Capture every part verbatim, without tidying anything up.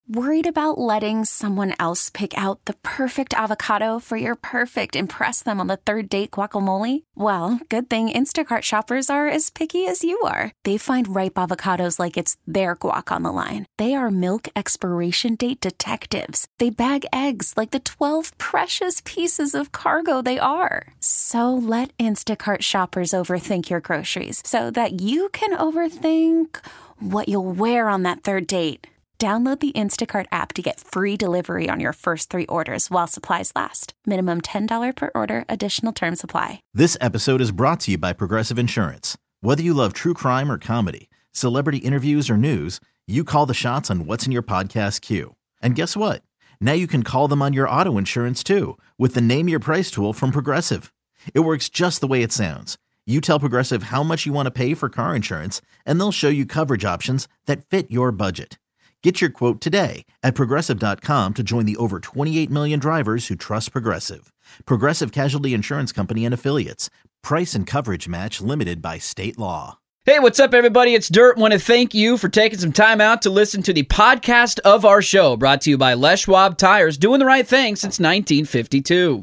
Worried about letting someone else pick out the perfect avocado for your perfect impress them on the third date guacamole? Well, good thing Instacart shoppers are as picky as you are. They find ripe avocados like it's their guac on the line. They are milk expiration date detectives. They bag eggs like the twelve precious pieces of cargo they are. So let Instacart shoppers overthink your groceries so that you can overthink what you'll wear on that third date. Download the Instacart app to get free delivery on your first three orders while supplies last. Minimum ten dollars per order. Additional terms apply. This episode is brought to you by Progressive Insurance. Whether you love true crime or comedy, celebrity interviews or news, you call the shots on what's in your podcast queue. And guess what? Now you can call them on your auto insurance too with the Name Your Price tool from Progressive. It works just the way it sounds. You tell Progressive how much you want to pay for car insurance, and they'll show you coverage options that fit your budget. Get your quote today at Progressive dot com to join the over twenty-eight million drivers who trust Progressive. Progressive Casualty Insurance Company and Affiliates. Price and coverage match limited by state law. Hey, what's up, everybody? It's Dirt. Want to thank you for taking some time out to listen to the podcast of our show, brought to you by Les Schwab Tires, doing the right thing since nineteen fifty-two.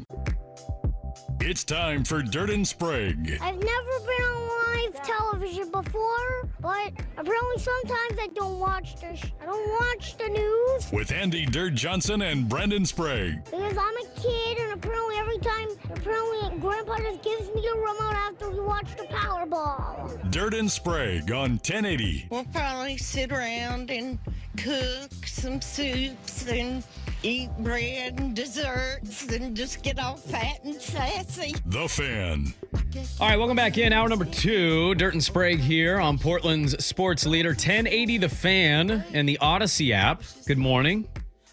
It's time for Dirt and Sprague. I've never been on live television before, but apparently sometimes I don't watch the sh- I don't watch the news. With Andy Dirt Johnson and Brendan Sprague. Because I'm a kid, and apparently every time, apparently Grandpa just gives me the remote after we watch the Powerball. Dirt and Sprague on ten eighty. We'll probably sit around and cook some soups and eat bread and desserts and just get all fat and sassy. The Fan. All right, welcome back in. Hour number two. Dirt and Sprague here on Portland's sports leader, ten eighty The Fan and the Odyssey app. Good morning.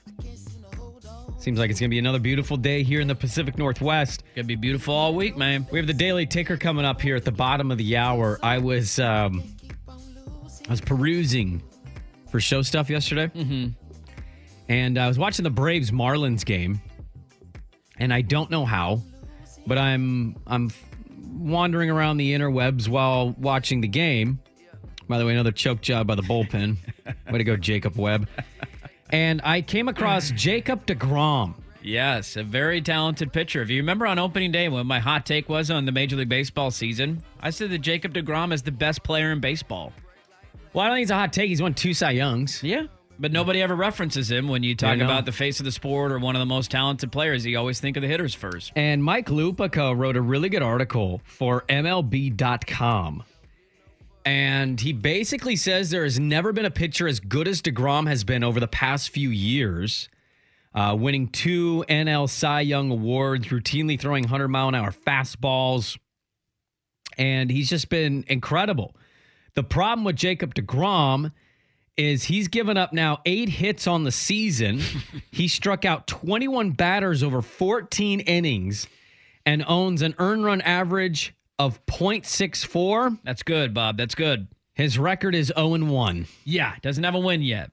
Seems like it's going to be another beautiful day here in the Pacific Northwest. Gonna be beautiful all week, man. We have the Daily Ticker coming up here at the bottom of the hour. I was um, I was perusing for show stuff yesterday. Mm-hmm. And I was watching the Braves Marlins game, and I don't know how, but I'm I'm wandering around the interwebs while watching the game. By the way, another choke job by the bullpen. Way to go, Jacob Webb. And I came across Jacob deGrom. Yes, a very talented pitcher. If you remember on opening day when my hot take was on the Major League Baseball season, I said that Jacob deGrom is the best player in baseball. Well, I don't think it's a hot take. He's won two Cy Youngs. Yeah. But nobody ever references him when you talk about the face of the sport or one of the most talented players. You always think of the hitters first. And Mike Lupica wrote a really good article for M L B dot com. And he basically says there has never been a pitcher as good as deGrom has been over the past few years, uh, winning two N L Cy Young awards, routinely throwing one hundred mile an hour fastballs. And he's just been incredible. The problem with Jacob deGrom is he's given up now eight hits on the season. He struck out twenty-one batters over fourteen innings and owns an earned run average of point six four. That's good, Bob. That's good. His record is oh and one. Yeah, doesn't have a win yet.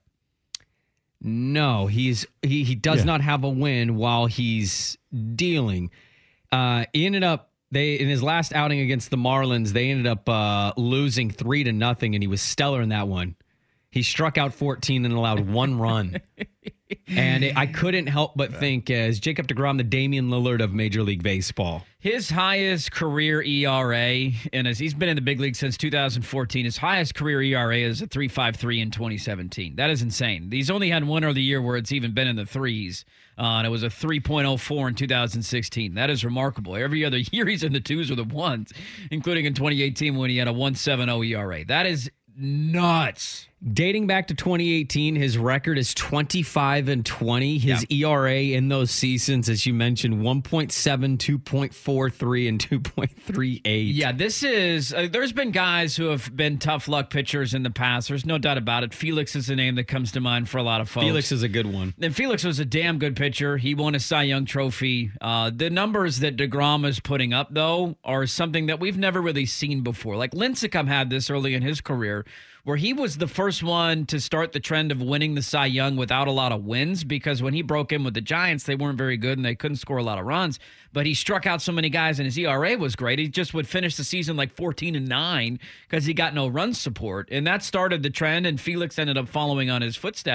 No, he's he he does yeah. not have a win while he's dealing. Uh, he ended up they in his last outing against the Marlins, they ended up uh, losing three to nothing, and he was stellar in that one. He struck out fourteen and allowed one run. And it, I couldn't help but think, as Jacob deGrom, the Damian Lillard of Major League Baseball. His highest career E R A, and as he's been in the big league since two thousand fourteen, his highest career E R A is a three point five three in twenty seventeen. That is insane. He's only had one other year where it's even been in the threes, uh, and it was a three point oh four in two thousand sixteen. That is remarkable. Every other year he's in the twos or the ones, including in twenty eighteen when he had a one point seven oh E R A. That is nuts. Dating back to twenty eighteen, his record is twenty-five and twenty. His yeah. E R A in those seasons, as you mentioned, one point seven, two point four three, and two point three eight. Yeah, this is, uh, there's been guys who have been tough luck pitchers in the past. There's no doubt about it. Felix is a name that comes to mind for a lot of folks. Felix is a good one. And Felix was a damn good pitcher. He won a Cy Young trophy. Uh, the numbers that deGrom is putting up, though, are something that we've never really seen before. Like Lincecum had this early in his career, where he was the first one to start the trend of winning the Cy Young without a lot of wins, because when he broke in with the Giants, they weren't very good and they couldn't score a lot of runs, but he struck out so many guys and his E R A was great. He just would finish the season like fourteen and nine because he got no run support, and that started the trend, and Felix ended up following on his footsteps.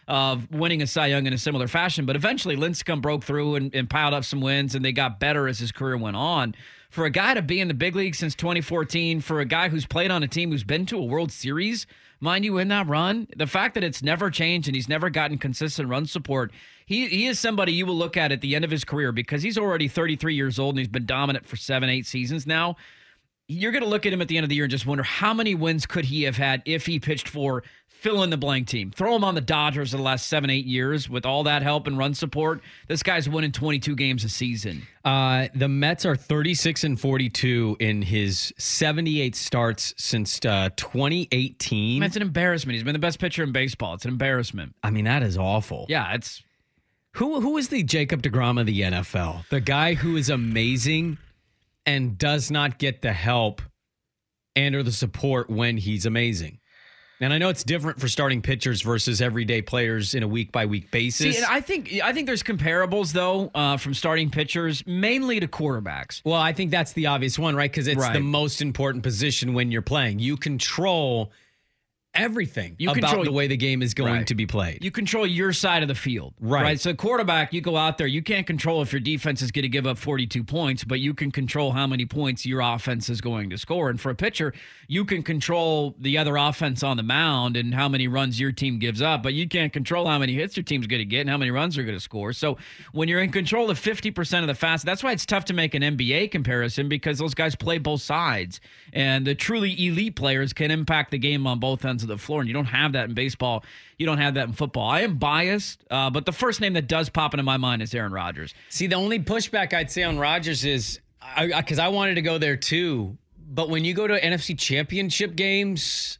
of winning a Cy Young in a similar fashion. But eventually Lincecum broke through and, and piled up some wins, and they got better as his career went on. For a guy to be in the big league since twenty fourteen, for a guy who's played on a team who's been to a World Series, mind you, in that run, the fact that it's never changed and he's never gotten consistent run support, he he is somebody you will look at at the end of his career because he's already thirty-three years old and he's been dominant for seven, eight seasons now. You're going to look at him at the end of the year and just wonder how many wins could he have had if he pitched for fill in the blank team. Throw him on the Dodgers in the last seven, eight years with all that help and run support. This guy's winning twenty-two games a season. Uh, the Mets are thirty-six and forty-two in his seventy-eight starts since uh, twenty eighteen. That's an embarrassment. He's been the best pitcher in baseball. It's an embarrassment. I mean, that is awful. Yeah, it's... Who Who is the Jacob deGrom of the N F L? The guy who is amazing and does not get the help and or the support when he's amazing. And I know it's different for starting pitchers versus everyday players in a week-by-week basis. See, and I think I think there's comparables, though, uh, from starting pitchers, mainly to quarterbacks. Well, I think that's the obvious one, right? Because it's Right. the most important position when you're playing. You control everything You about control- the way the game is going Right. to be played. You control your side of the field. Right. So quarterback, you go out there, you can't control if your defense is going to give up forty-two points, but you can control how many points your offense is going to score. And for a pitcher, you can control the other offense on the mound and how many runs your team gives up, but you can't control how many hits your team's going to get and how many runs they're going to score. So when you're in control of fifty percent of the fast, that's why it's tough to make an N B A comparison because those guys play both sides. And the truly elite players can impact the game on both ends of the floor. And you don't have that in baseball. You don't have that in football. I am biased, uh, but the first name that does pop into my mind is Aaron Rodgers. See, the only pushback I'd say on Rodgers is because I, I, I wanted to go there too. But when you go to N F C Championship games,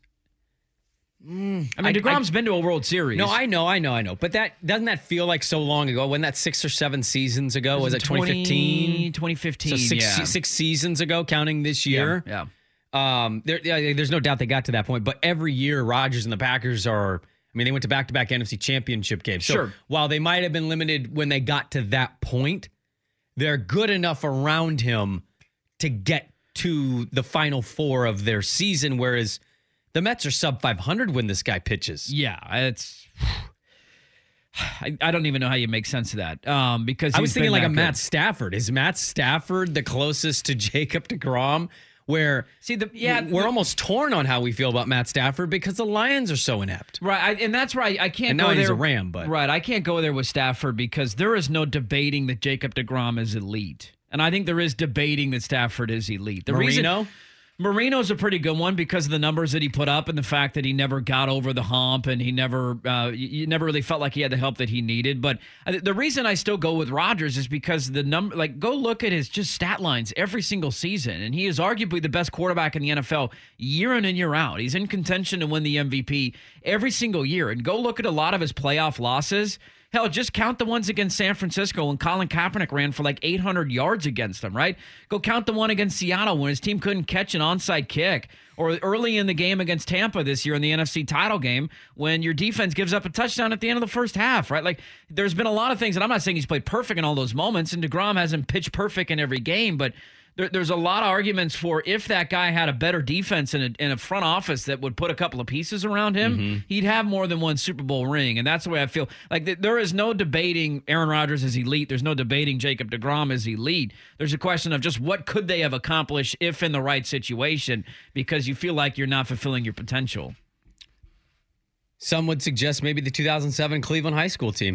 mm, I mean, DeGrom's I, been to a World Series. No, I know, I know, I know. But that doesn't that feel like so long ago? When that six or seven seasons ago? Was, was it twenty fifteen? twenty fifteen, so six, yeah. six seasons ago, counting this year. Yeah. yeah. Um, there, yeah, there's no doubt they got to that point. But every year, Rodgers and the Packers are. I mean, they went to back-to-back N F C Championship games. So sure. While they might have been limited when they got to that point, they're good enough around him to get to the final four of their season, whereas the Mets are sub five hundred when this guy pitches. Yeah, it's... I, I don't even know how you make sense of that. Um, because I was thinking like a good. Matt Stafford. Is Matt Stafford the closest to Jacob deGrom? Where see the yeah we're the, almost torn on how we feel about Matt Stafford because the Lions are so inept, right? I, and that's right. I can't and go now there. He's a Ram, but right, I can't go there with Stafford because there is no debating that Jacob deGrom is elite, and I think there is debating that Stafford is elite. The Marino? reason Marino's a pretty good one because of the numbers that he put up and the fact that he never got over the hump and he never, uh, you never really felt like he had the help that he needed. But the reason I still go with Rodgers is because the number, like, go look at his just stat lines every single season, and he is arguably the best quarterback in the N F L year in and year out. He's in contention to win the M V P every single year. And go look at a lot of his playoff losses. Hell, just count the ones against San Francisco when Colin Kaepernick ran for like eight hundred yards against them, right? Go count the one against Seattle when his team couldn't catch an onside kick. Or early in the game against Tampa this year in the N F C title game when your defense gives up a touchdown at the end of the first half, right? Like, there's been a lot of things, and I'm not saying he's played perfect in all those moments, and DeGrom hasn't pitched perfect in every game, but there, there's a lot of arguments for if that guy had a better defense in a, in a front office that would put a couple of pieces around him, mm-hmm. he'd have more than one Super Bowl ring. And that's the way I feel. Like, th- there is no debating Aaron Rodgers is elite. There's no debating Jacob deGrom is elite. There's a question of just what could they have accomplished if in the right situation, because you feel like you're not fulfilling your potential. Some would suggest maybe the two thousand seven Cleveland high school team.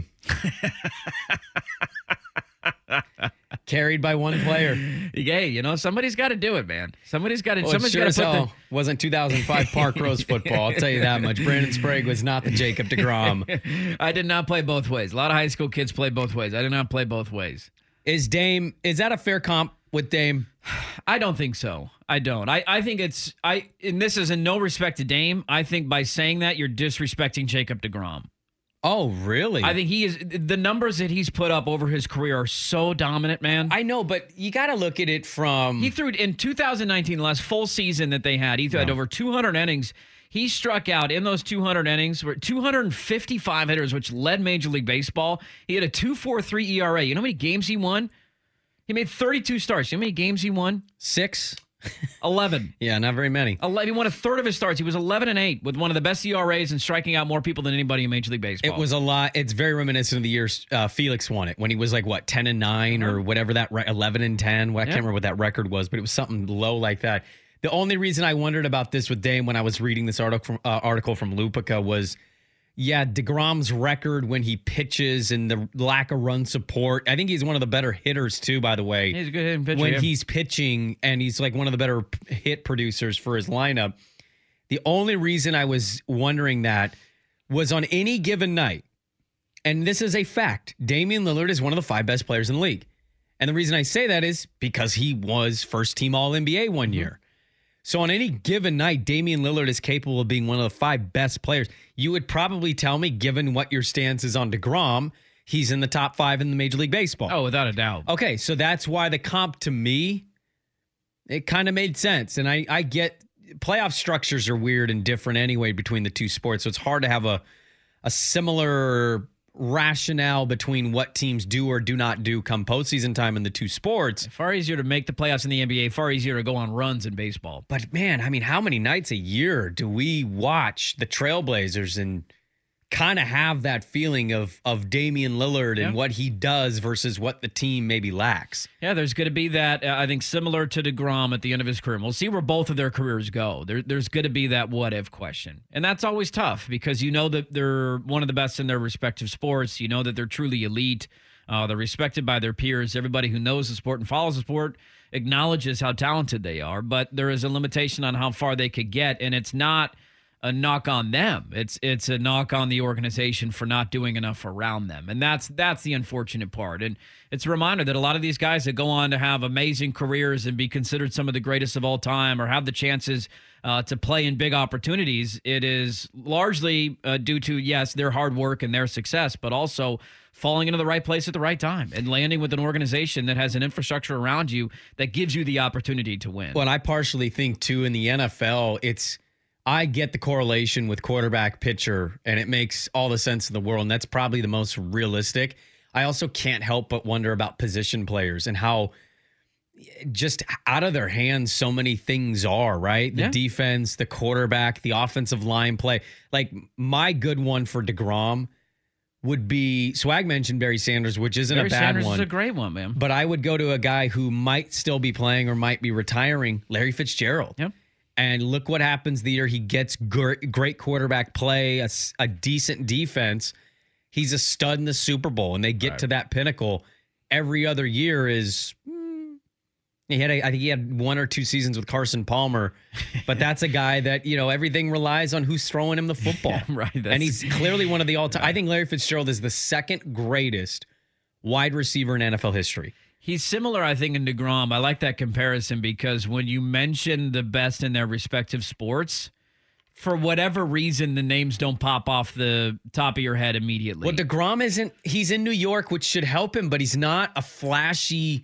Carried by one player. Yeah, you know, somebody's got to do it, man. Somebody's got to. Well, somebody's sure got as to put hell the. Wasn't two thousand five Park Rose football. I'll tell you that much. Brandon Sprague was not the Jacob deGrom. I did not play both ways. A lot of high school kids play both ways. I did not play both ways. Is Dame? Is that a fair comp with Dame? I don't think so. I don't. I, I think it's I. And this is in no respect to Dame. I think by saying that you're disrespecting Jacob deGrom. Oh, really? I think he is. The numbers that he's put up over his career are so dominant, man. I know, but you got to look at it from. He threw in two thousand nineteen, the last full season that they had. He had no. over two hundred innings. He struck out in those two hundred innings, two hundred fifty-five hitters, which led Major League Baseball. He had a two point four three E R A. You know how many games he won? He made thirty-two starts. You know how many games he won? Six. eleven. Yeah, not very many. eleven. He won a third of his starts. He was eleven and eight with one of the best E R As and striking out more people than anybody in Major League Baseball. It was a lot. It's very reminiscent of the year uh, Felix won it when he was like, what, ten and nine or whatever that, re- eleven and ten. Well, I Yeah. can't remember what that record was, but it was something low like that. The only reason I wondered about this with Dame when I was reading this article from, uh, article from Lupica was, yeah, DeGrom's record when he pitches and the lack of run support. I think he's one of the better hitters too, by the way. He's a good hitting pitcher. When yeah. he's pitching, and he's like one of the better p- hit producers for his lineup. The only reason I was wondering that was on any given night, and this is a fact, Damian Lillard is one of the five best players in the league. And the reason I say that is because he was first team All N B A one mm-hmm. year. So on any given night, Damian Lillard is capable of being one of the five best players. You would probably tell me, given what your stance is on DeGrom, he's in the top five in the Major League Baseball. Oh, without a doubt. Okay, so that's why the comp to me, it kind of made sense. And I, I get playoff structures are weird and different anyway between the two sports. So it's hard to have a, a similar rationale between what teams do or do not do come postseason time in the two sports. Far easier to make the playoffs in the N B A, far easier to go on runs in baseball. But man, I mean, how many nights a year do we watch the Trailblazers and kind of have that feeling of of Damian Lillard yeah. and what he does versus what the team maybe lacks? Yeah, there's going to be that, uh, I think, similar to DeGrom at the end of his career. And we'll see where both of their careers go. There, there's going to be that what-if question. And that's always tough because you know that they're one of the best in their respective sports. You know that they're truly elite. Uh, they're respected by their peers. Everybody who knows the sport and follows the sport acknowledges how talented they are. But there is a limitation on how far they could get, and it's not a knock on them. It's it's a knock on the organization for not doing enough around them. And that's that's the unfortunate part. And it's a reminder that a lot of these guys that go on to have amazing careers and be considered some of the greatest of all time or have the chances uh, to play in big opportunities, it is largely uh, due to, yes, their hard work and their success, but also falling into the right place at the right time and landing with an organization that has an infrastructure around you that gives you the opportunity to win. Well, and I partially think, too, in the N F L, it's I get the correlation with quarterback pitcher, and it makes all the sense in the world, and that's probably the most realistic. I also can't help but wonder about position players and how just out of their hands so many things are, right? The yeah. defense, the quarterback, the offensive line play. Like, my good one for DeGrom would be, Swag mentioned Barry Sanders, which isn't Barry a bad Sanders one. is a great one, man. But I would go to a guy who might still be playing or might be retiring, Larry Fitzgerald. Yep. And look what happens the year he gets great, great quarterback play, a, a decent defense. He's a stud in the Super Bowl, and they get right. to that pinnacle. Every other year is hmm, he had a, I think he had one or two seasons with Carson Palmer, but that's a guy that, you know, everything relies on who's throwing him the football. Yeah, right. And he's clearly one of the all-time. I think Larry Fitzgerald is the second greatest wide receiver in N F L history. He's similar, I think, in DeGrom. I like that comparison because when you mention the best in their respective sports, for whatever reason, the names don't pop off the top of your head immediately. Well, DeGrom isn't, he's in New York, which should help him, but he's not a flashy,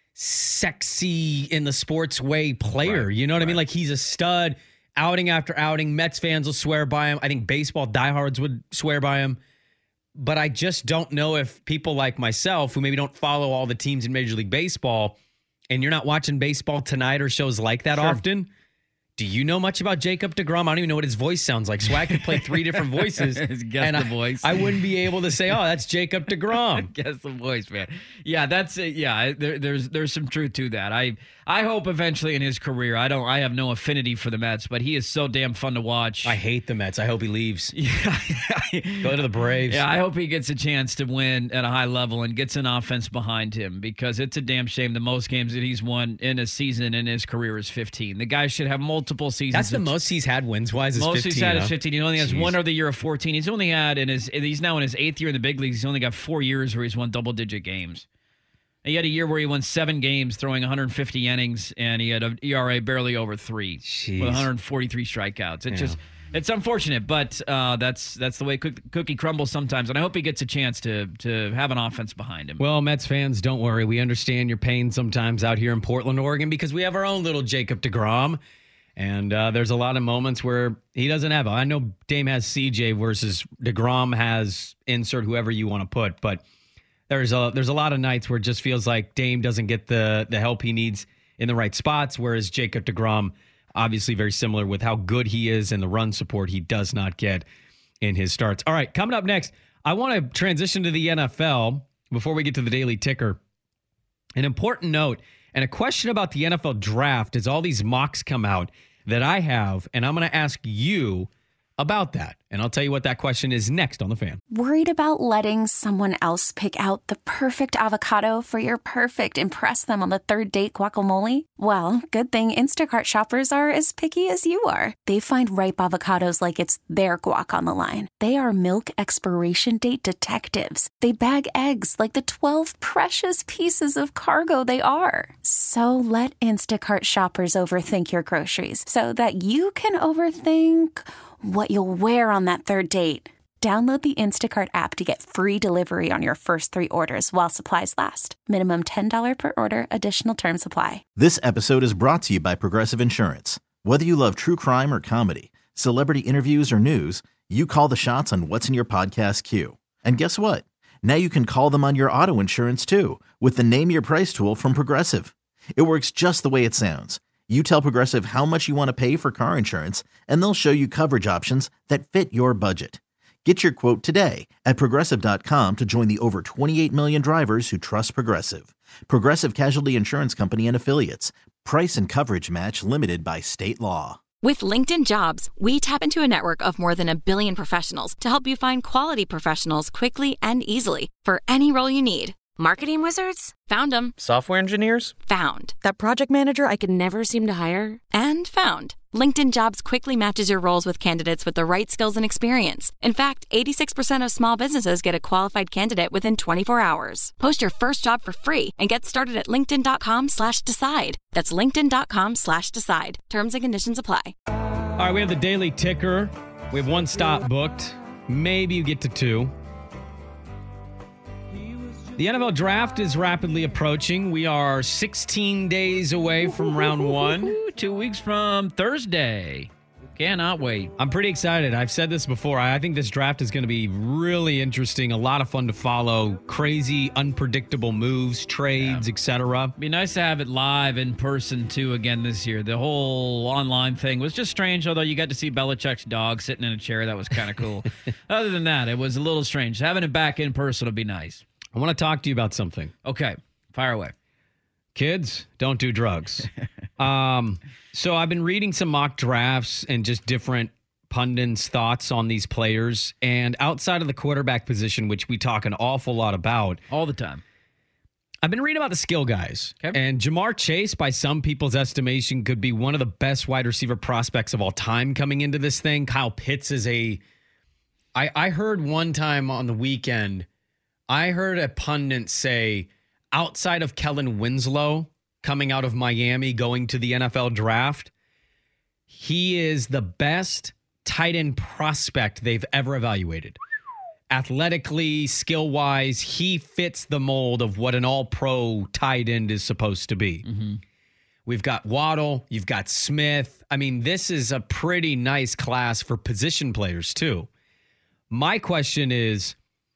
sexy in the sports way player. Right, you know what right. I mean? Like, he's a stud, outing after outing. Mets fans will swear by him. I think baseball diehards would swear by him. But I just don't know if people like myself, who maybe don't follow all the teams in Major League Baseball, and you're not watching Baseball Tonight or shows like that Sure. often, do you know much about Jacob DeGrom? I don't even know what his voice sounds like. So I could play three different voices. Guess and the I, voice. I wouldn't be able to say, oh, that's Jacob DeGrom. Guess the voice, man. Yeah, that's it. Yeah, there, there's there's some truth to that. I I hope eventually in his career, I don't I have no affinity for the Mets, but he is so damn fun to watch. I hate the Mets. I hope he leaves. Yeah, Go to the Braves. Yeah, I hope he gets a chance to win at a high level and gets an offense behind him because it's a damn shame the most games that he's won in a season in his career is fifteen. The guy should have multiple seasons. That's the of, most he's had wins wise is most fifteen. he's had huh? is fifteen. He only has Jeez. one other year of fourteen. He's only had in his he's now in his eighth year in the big leagues. He's only got four years where he's won double digit games. He had a year where he won seven games, throwing one hundred fifty innings, and he had an E R A barely over three Jeez. with one hundred forty-three strikeouts. It's Yeah. just, it's unfortunate, but uh, that's that's the way cook, cookie crumbles sometimes. And I hope he gets a chance to to have an offense behind him. Well, Mets fans, don't worry. We understand your pain sometimes out here in Portland, Oregon, because we have our own little Jacob DeGrom. And uh, there's a lot of moments where he doesn't have. I know Dame has C J versus DeGrom has insert whoever you want to put, but there's a there's a lot of nights where it just feels like Dame doesn't get the the help he needs in the right spots, whereas Jacob deGrom, obviously very similar with how good he is and the run support he does not get in his starts. All right, coming up next, I want to transition to the N F L before we get to the Daily Ticker. An important note and a question about the N F L draft as all these mocks come out that I have, and I'm going to ask you about that. And I'll tell you what that question is next on The Fan. Worried about letting someone else pick out the perfect avocado for your perfect impress them on the third date guacamole? Well, good thing Instacart shoppers are as picky as you are. They find ripe avocados like it's their guac on the line. They are milk expiration date detectives. They bag eggs like the twelve precious pieces of cargo they are. So let Instacart shoppers overthink your groceries so that you can overthink what you'll wear on that third date. Download the Instacart app to get free delivery on your first three orders while supplies last. Minimum ten dollars per order. Additional terms apply. This episode is brought to you by Progressive Insurance. Whether you love true crime or comedy, celebrity interviews or news, you call the shots on what's in your podcast queue. And guess what? Now you can call them on your auto insurance too with the Name Your Price tool from Progressive. It works just the way it sounds. You tell Progressive how much you want to pay for car insurance, and they'll show you coverage options that fit your budget. Get your quote today at Progressive dot com to join the over twenty-eight million drivers who trust Progressive. Progressive Casualty Insurance Company and Affiliates. Price and coverage match limited by state law. With LinkedIn Jobs, we tap into a network of more than a billion professionals to help you find quality professionals quickly and easily for any role you need. Marketing wizards? Found them. Software engineers? Found. That project manager I could never seem to hire? And found. LinkedIn Jobs quickly matches your roles with candidates with the right skills and experience. In fact, eighty-six percent of small businesses get a qualified candidate within twenty-four hours. Post your first job for free and get started at linkedin.com slash decide. That's linkedin.com slash decide. Terms and conditions apply. All right, we have the Daily Ticker. We have one stop booked. Maybe you get to two. The N F L draft is rapidly approaching. We are sixteen days away from round one. Two weeks from Thursday. Cannot wait. I'm pretty excited. I've said this before. I think this draft is going to be really interesting. A lot of fun to follow. Crazy, unpredictable moves, trades, yeah. et cetera. Be nice to have it live in person, too, again this year. The whole online thing was just strange, although you got to see Belichick's dog sitting in a chair. That was kind of cool. Other than that, it was a little strange. Having it back in person would be nice. I want to talk to you about something. Okay, fire away. Kids, don't do drugs. um, so I've been reading some mock drafts and just different pundits' thoughts on these players. And outside of the quarterback position, which we talk an awful lot about. All the time. I've been reading about the skill guys. Okay. And Jamar Chase, by some people's estimation, could be one of the best wide receiver prospects of all time coming into this thing. Kyle Pitts is a... I, I heard one time on the weekend... I heard a pundit say, outside of Kellen Winslow coming out of Miami, going to the N F L draft, he is the best tight end prospect they've ever evaluated. Athletically, skill-wise, he fits the mold of what an all-pro tight end is supposed to be. Mm-hmm. We've got Waddle. You've got Smith. I mean, this is a pretty nice class for position players, too. My question is,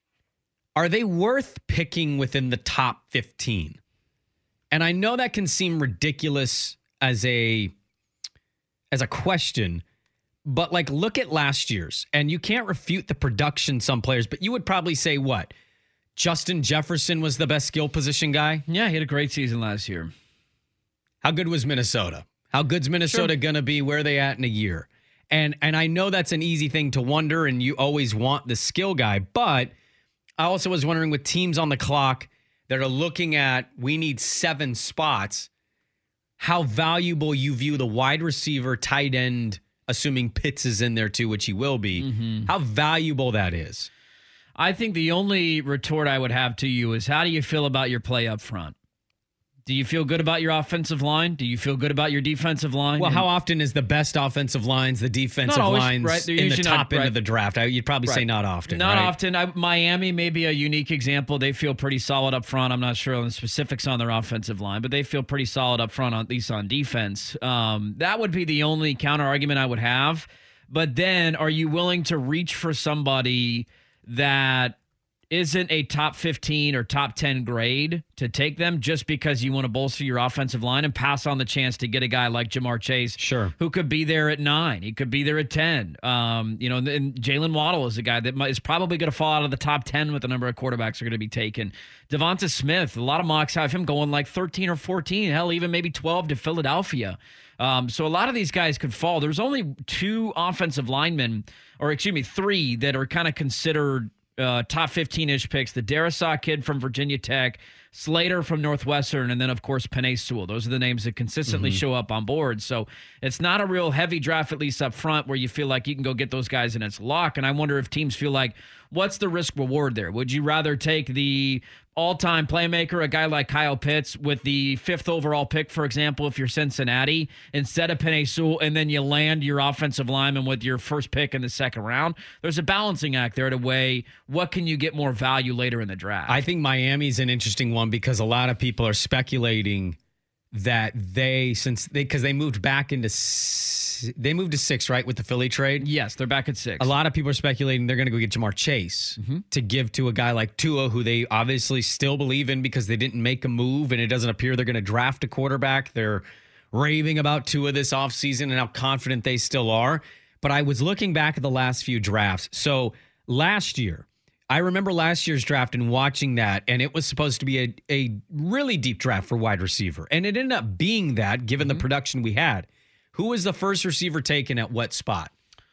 are they worth picking within the top fifteen? And I know that can seem ridiculous as a as a question, but like look at last year's, and you can't refute the production some players, but you would probably say what? Justin Jefferson was the best skill position guy? Yeah, he had a great season last year. How good was Minnesota? How good's Minnesota sure. going to be? Where are they at in a year? And and I know that's an easy thing to wonder, and you always want the skill guy, but I also was wondering with teams on the clock that are looking at, we need seven spots, how valuable you view the wide receiver, tight end, assuming Pitts is in there too, which he will be, mm-hmm. how valuable that is. I think the only retort I would have to you is, how do you feel about your play up front? Do you feel good about your offensive line? Do you feel good about your defensive line? Well, and how often is the best offensive lines, the defensive always, lines right? in the top not, end right. of the draft? I, you'd probably right. say not often. Not right? often. I, Miami may be a unique example. They feel pretty solid up front. I'm not sure on the specifics on their offensive line, but they feel pretty solid up front, at least on defense. Um, that would be the only counter argument I would have. But then, are you willing to reach for somebody that isn't a top fifteen or top ten grade to take them just because you want to bolster your offensive line and pass on the chance to get a guy like Jamar Chase, sure, who could be there at nine. He could be there at ten. Um, you know, and Jalen Waddle is a guy that is probably going to fall out of the top ten with the number of quarterbacks are going to be taken. Devonta Smith, a lot of mocks have him going like thirteen or fourteen, hell, even maybe twelve to Philadelphia. Um, so a lot of these guys could fall. There's only two offensive linemen, or excuse me, three that are kind of considered Uh, top fifteen-ish picks, the Darisaw kid from Virginia Tech, Slater from Northwestern, and then, of course, Penei Sewell. Those are the names that consistently mm-hmm. show up on boards. So it's not a real heavy draft, at least up front, where you feel like you can go get those guys and it's lock. And I wonder if teams feel like, what's the risk reward there? Would you rather take the all-time playmaker, a guy like Kyle Pitts, with the fifth overall pick, for example, if you're Cincinnati, instead of Penei Sewell, and then you land your offensive lineman with your first pick in the second round? There's a balancing act there to weigh what can you get more value later in the draft. I think Miami's an interesting one because a lot of people are speculating that they, since they, because they moved back into, they moved to six, right, with the Philly trade? Yes, they're back at six. A lot of people are speculating they're going to go get Jamar Chase mm-hmm. to give to a guy like Tua, who they obviously still believe in because they didn't make a move, and it doesn't appear they're going to draft a quarterback. They're raving about Tua this offseason and how confident they still are. But I was looking back at the last few drafts. So last year, I remember last year's draft and watching that, and it was supposed to be a, a really deep draft for wide receiver. And it ended up being that, given mm-hmm. the production we had. Who was the first receiver taken at what spot?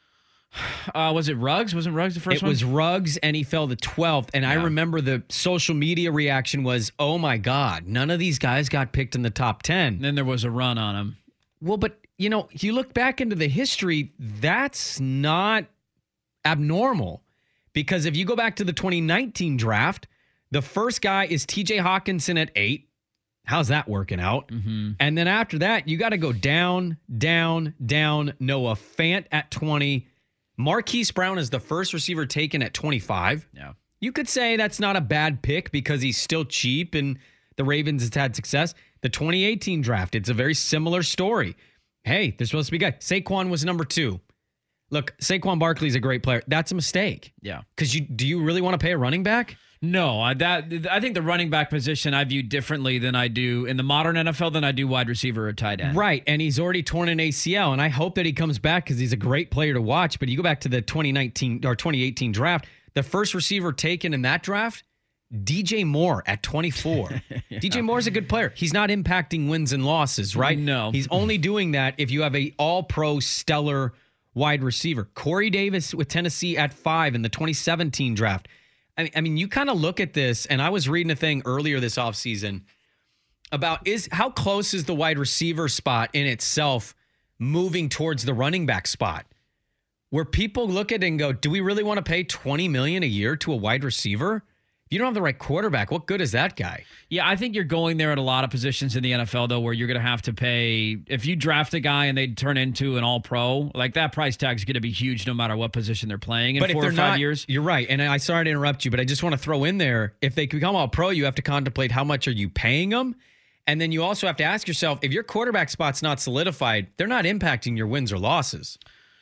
Uh, was it Ruggs? Wasn't Ruggs the first it one? It was Ruggs, and he fell to twelfth. And yeah. I remember the social media reaction was, oh, my God, none of these guys got picked in the top ten. And then there was a run on him. Well, but, you know, you look back into the history, that's not abnormal. Because if you go back to the twenty nineteen draft, the first guy is T J Hawkinson at eight. How's that working out? Mm-hmm. And then after that, you got to go down, down, down. Noah Fant at twenty. Marquise Brown is the first receiver taken at twenty-five. Yeah. You could say that's not a bad pick because he's still cheap and the Ravens has had success. The twenty eighteen draft, it's a very similar story. Hey, there's supposed to be a guy. Saquon was number two. Look, Saquon Barkley's a great player. That's a mistake. Yeah. Because you do you really want to pay a running back? No, I, that I think the running back position I view differently than I do in the modern N F L than I do wide receiver or tight end. Right, and he's already torn an A C L, and I hope that he comes back because he's a great player to watch. But you go back to the twenty nineteen or twenty eighteen draft, the first receiver taken in that draft, D J Moore at twenty-four. yeah. D J Moore's a good player. He's not impacting wins and losses, right? No. He's only doing that if you have a all-pro stellar wide receiver. Corey Davis with Tennessee at five in the twenty seventeen draft. I mean, I mean you kind of look at this, and I was reading a thing earlier this offseason about is how close is the wide receiver spot in itself moving towards the running back spot, where people look at it and go, do we really want to pay twenty million dollars a year to a wide receiver? You don't have the right quarterback. What good is that guy? Yeah, I think you're going there at a lot of positions in the N F L, though, where you're going to have to pay. If you draft a guy and they turn into an all-pro, like that price tag is going to be huge no matter what position they're playing in but four if or they're five not, years. You're right. And I sorry to interrupt you, but I just want to throw in there, if they become all-pro, you have to contemplate how much are you paying them? And then you also have to ask yourself, if your quarterback spot's not solidified, they're not impacting your wins or losses.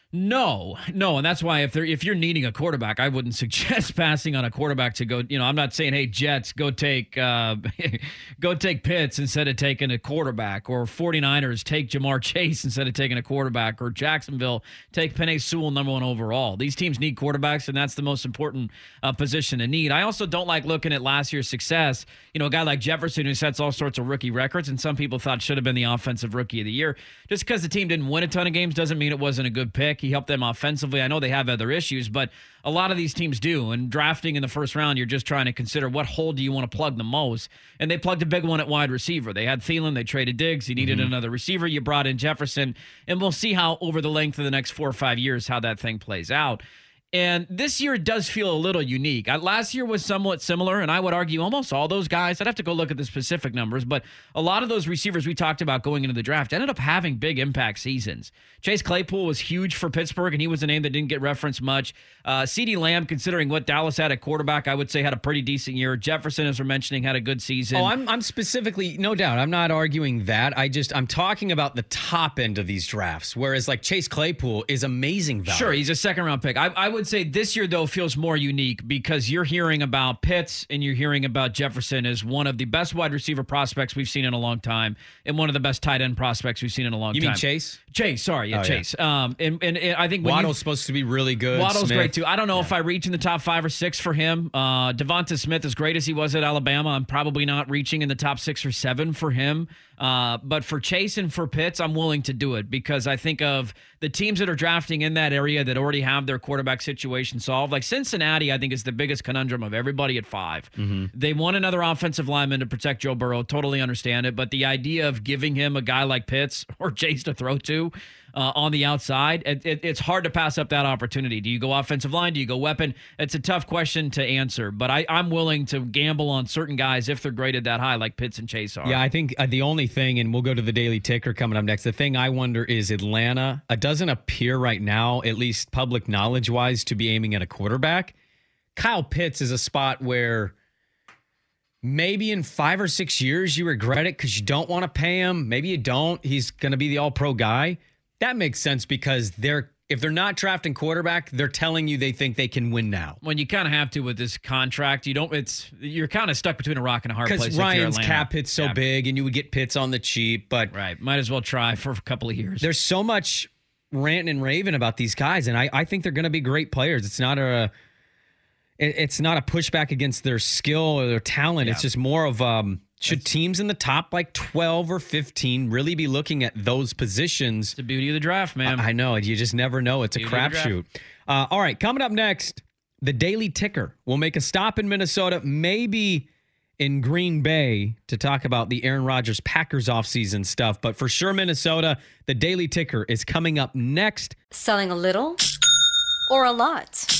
No, no, and that's why if they're if you're needing a quarterback, I wouldn't suggest passing on a quarterback to go. You know, I'm not saying, hey, Jets, go take uh, go take Pitts instead of taking a quarterback, or 49ers take Jamar Chase instead of taking a quarterback, or Jacksonville take Penei Sewell number one overall. These teams need quarterbacks, and that's the most important uh, position to need. I also don't like looking at last year's success. You know, a guy like Jefferson who sets all sorts of rookie records, and some people thought should have been the offensive rookie of the year. Just because the team didn't win a ton of games doesn't mean it wasn't a good pick. He helped them offensively. I know they have other issues, but a lot of these teams do. And drafting in the first round, you're just trying to consider what hole do you want to plug the most. And they plugged a big one at wide receiver. They had Thielen. They traded Diggs. You needed mm-hmm. another receiver. You brought in Jefferson. And we'll see how over the length of the next four or five years how that thing plays out. And this year does feel a little unique. Last year was somewhat similar, and I would argue almost all those guys, I'd have to go look at the specific numbers, but a lot of those receivers we talked about going into the draft ended up having big impact seasons. Chase Claypool was huge for Pittsburgh, and he was a name that didn't get referenced much. Uh, CeeDee Lamb, considering what Dallas had at quarterback, I would say had a pretty decent year. Jefferson, as we're mentioning, had a good season. Oh, I'm, I'm specifically, no doubt, I'm not arguing that. I just, I'm talking about the top end of these drafts, whereas like Chase Claypool is amazing value. Sure, he's a second-round pick. I, I would would say this year, though, feels more unique because you're hearing about Pitts and you're hearing about Jefferson as one of the best wide receiver prospects we've seen in a long time and one of the best tight end prospects we've seen in a long you time. You mean Chase? Chase, sorry. Yeah, oh, Chase. Yeah. Um, and, and, and I think when Waddle's supposed to be really good. Waddle's Smith. great, too. I don't know yeah. if I reach in the top five or six for him. Uh, Devonta Smith, as great as he was at Alabama, I'm probably not reaching in the top six or seven for him. Uh, but for Chase and for Pitts, I'm willing to do it because I think of the teams that are drafting in that area that already have their quarterback situation solved. Like Cincinnati, I think, is the biggest conundrum of everybody at five. Mm-hmm. They want another offensive lineman to protect Joe Burrow. Totally understand it. But the idea of giving him a guy like Pitts or Chase to throw to uh, on the outside, it, it, it's hard to pass up that opportunity. Do you go offensive line? Do you go weapon? It's a tough question to answer. But I, I'm willing to gamble on certain guys if they're graded that high like Pitts and Chase are. Yeah, I think uh, the only thing, and we'll go to the Daily Ticker coming up next, the thing I wonder is Atlanta. It doesn't appear right now, at least public knowledge-wise, to be aiming at a quarterback. Kyle Pitts is a spot where maybe in five or six years you regret it because you don't want to pay him. Maybe you don't. He's going to be the all-pro guy. That makes sense because they're if they're not drafting quarterback, they're telling you they think they can win now. When you kind of have to with this contract, you don't. It's you're kind of stuck between a rock and a hard place. Because Ryan's cap hit's so yeah. big, and you would get Pitts on the cheap. But right, might as well try for a couple of years. There's so much ranting and raving about these guys, and I, I think they're going to be great players. It's not a it's not a pushback against their skill or their talent. Yeah. It's just more of um. Should That's, teams in the top like twelve or fifteen really be looking at those positions? It's the beauty of the draft, man. I, I know. You just never know. It's a crapshoot. Uh, all right, coming up next, the Daily Ticker. We'll make a stop in Minnesota, maybe in Green Bay, to talk about the Aaron Rodgers Packers offseason stuff. But for sure, Minnesota, the Daily Ticker is coming up next. Selling a little or a lot?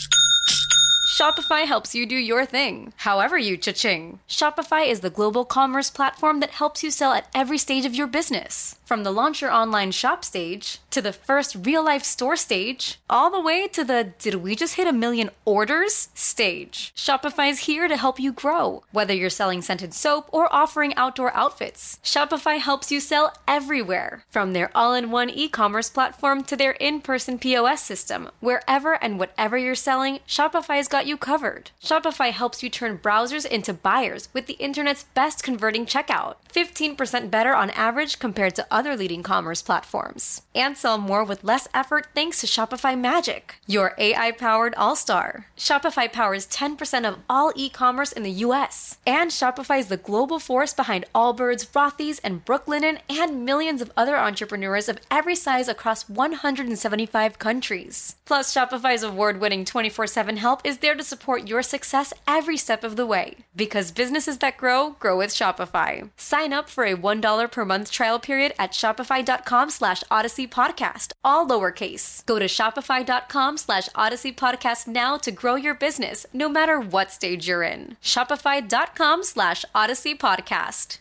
Shopify helps you do your thing, however you cha-ching. Shopify is the global commerce platform that helps you sell at every stage of your business. From the launch your online shop stage, to the first real-life store stage, all the way to the did we just hit a million orders stage. Shopify's here to help you grow. Whether you're selling scented soap or offering outdoor outfits, Shopify helps you sell everywhere. From their all-in-one e-commerce platform to their in-person P O S system, wherever and whatever you're selling, Shopify's got you covered. Shopify helps you turn browsers into buyers with the internet's best converting checkout. fifteen percent better on average compared to other leading commerce platforms. And sell more with less effort thanks to Shopify Magic, your A I-powered all-star. Shopify powers ten percent of all e-commerce in the U S. And Shopify is the global force behind Allbirds, Rothy's, and Brooklinen, and millions of other entrepreneurs of every size across one hundred seventy-five countries. Plus, Shopify's award-winning twenty-four seven help is there to support your success every step of the way. Because businesses that grow, grow with Shopify. Sign up for a one dollar per month trial period at shopify.com slash Odyssey Podcast, all lowercase. Go to shopify.com slash Odyssey Podcast now to grow your business, no matter what stage you're in. Shopify.com slash Odyssey Podcast.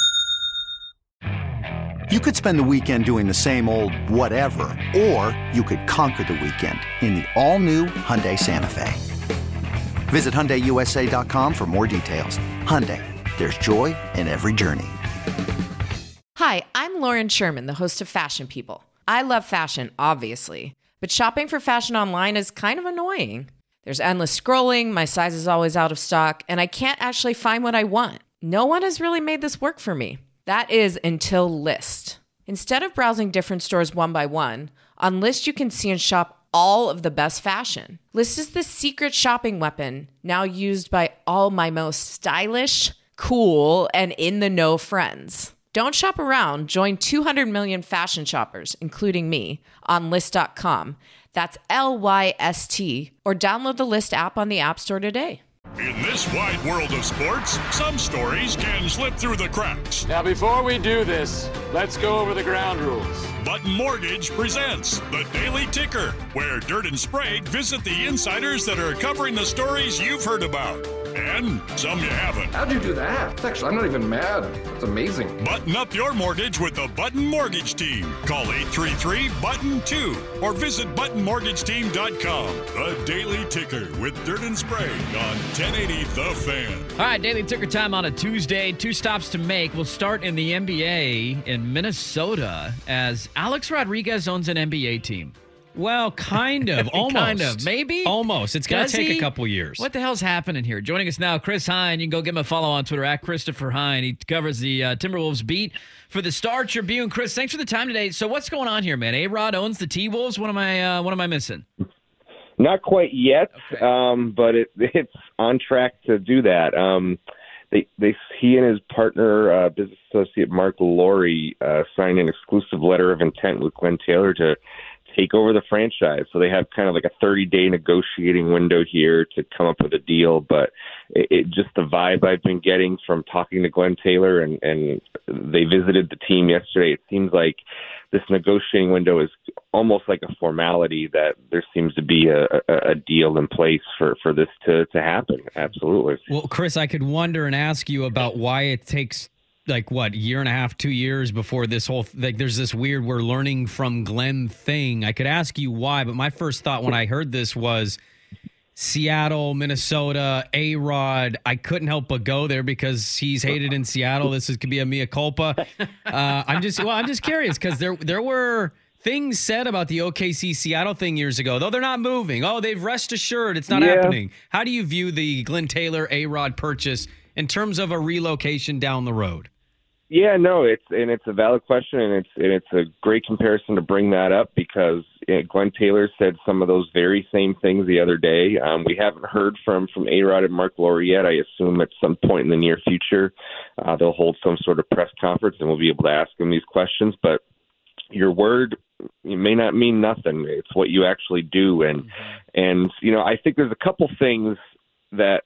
You could spend the weekend doing the same old whatever, or you could conquer the weekend in the all-new Hyundai Santa Fe. Visit Hyundai U S A dot com for more details. Hyundai, there's joy in every journey. Hi, I'm Lauren Sherman, the host of Fashion People. I love fashion, obviously, but shopping for fashion online is kind of annoying. There's endless scrolling, my size is always out of stock, and I can't actually find what I want. No one has really made this work for me. That is until Lyst. Instead of browsing different stores one by one, on Lyst you can see and shop all of the best fashion. Lyst is the secret shopping weapon now used by all my most stylish, cool, and in-the-know friends. Don't shop around. Join two hundred million fashion shoppers, including me, on Lyst dot com. That's L Y S T, or download the Lyst app on the App Store today. In this wide world of sports, some stories can slip through the cracks. Now, before we do this, let's go over the ground rules. Button Mortgage presents the Daily Ticker, where Dirt and Sprague visit the insiders that are covering the stories you've heard about. And some you haven't. How'd you do that? Actually, I'm not even mad. It's amazing. Button up your mortgage with the Button Mortgage Team. Call eight three three, button two or visit button mortgage team dot com. The Daily Ticker with Dirt and Sprague on ten eighty The Fan. All right, Daily Ticker time on a Tuesday. Two stops to make. We'll start in the N B A in Minnesota as Alex Rodriguez owns an N B A team. Well, kind of. Almost. Kind of. Maybe? Almost. It's going Does to take he? a couple years. What the hell's happening here? Joining us now, Chris Hine. You can go give him a follow on Twitter at Christopher Hine. He covers the uh, Timberwolves beat for the Star Tribune. Chris, thanks for the time today. So what's going on here, man? A-Rod owns the T-Wolves. What am I uh, what am I missing? Not quite yet, Okay. um, but it, it's on track to do that. Um, they, they, he and his partner, uh, business associate Mark Laurie, uh, signed an exclusive letter of intent with Glenn Taylor to take over the franchise. So they have kind of like a thirty-day negotiating window here to come up with a deal. But it, it just the vibe I've been getting from talking to Glenn Taylor, and, and they visited the team yesterday, it seems like this negotiating window is almost like a formality, that there seems to be a, a, a deal in place for, for this to, to happen. Absolutely. Well, Chris, I could wonder and ask you about why it takes like what, a year and a half, two years before this whole, like there's this weird we're learning from Glenn thing. I could ask you why, but my first thought when I heard this was Seattle, Minnesota, A-Rod. I couldn't help but go there because he's hated in Seattle. This is, could be a mea culpa. Uh, I'm just, well, I'm just curious because there, there were things said about the O K C Seattle thing years ago, though they're not moving. Oh, they've rest assured it's not Yeah. happening. How do you view the Glenn Taylor A-Rod purchase in terms of a relocation down the road? Yeah, no, it's and it's a valid question, and it's and it's a great comparison to bring that up because uh, Glenn Taylor said some of those very same things the other day. Um, we haven't heard from from A-Rod and Mark Laurie yet. I assume at some point in the near future uh, they'll hold some sort of press conference and we'll be able to ask them these questions. But your word it may not mean nothing. It's what you actually do, and mm-hmm. and you know I think there's a couple things that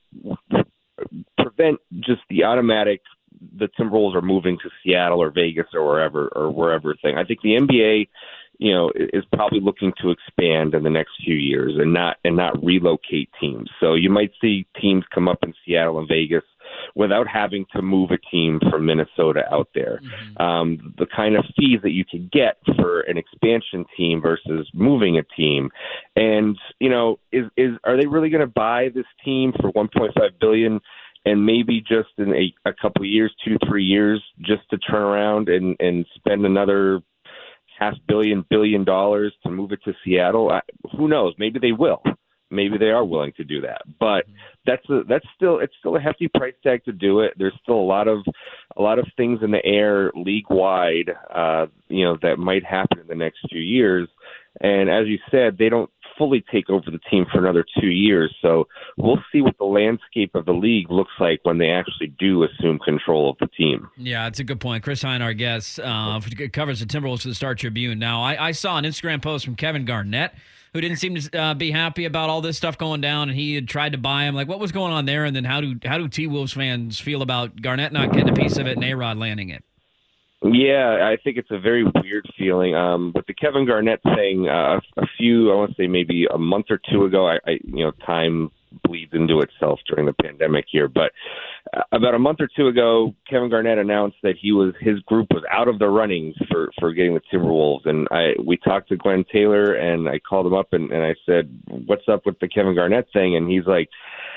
prevent just the automatic the Timberwolves are moving to Seattle or Vegas or wherever or wherever thing. I think the N B A, you know, is probably looking to expand in the next few years and not and not relocate teams. So you might see teams come up in Seattle and Vegas without having to move a team from Minnesota out there. Mm-hmm. Um, the kind of fees that you could get for an expansion team versus moving a team, and you know, is is are they really going to buy this team for one point five billion dollars? And maybe just in a, a couple of years, two, three years, just to turn around and, and spend another half billion, billion dollars to move it to Seattle. I, who knows? Maybe they will. Maybe they are willing to do that. But that's a, that's still it's still a hefty price tag to do it. There's still a lot of a lot of things in the air league wide, uh, you know, that might happen in the next few years. And as you said, they don't fully take over the team for another two years. So we'll see what the landscape of the league looks like when they actually do assume control of the team. Yeah, that's a good point. Chris Hine, our guest, uh, covers the Timberwolves for the Star Tribune. Now, I, I saw an Instagram post from Kevin Garnett, who didn't seem to uh, be happy about all this stuff going down, and he had tried to buy him. Like, what was going on there? And then how do how do T-Wolves fans feel about Garnett not getting a piece of it and A-Rod landing it? Yeah, I think it's a very weird feeling. Um, but the Kevin Garnett thing, uh, a few, I want to say maybe a month or two ago, I, I you know, time bleeds into itself during the pandemic here. But uh, about a month or two ago, Kevin Garnett announced that he was his group was out of the running for, for getting the Timberwolves. And I we talked to Glenn Taylor, and I called him up and, and I said, "What's up with the Kevin Garnett thing?" And he's like,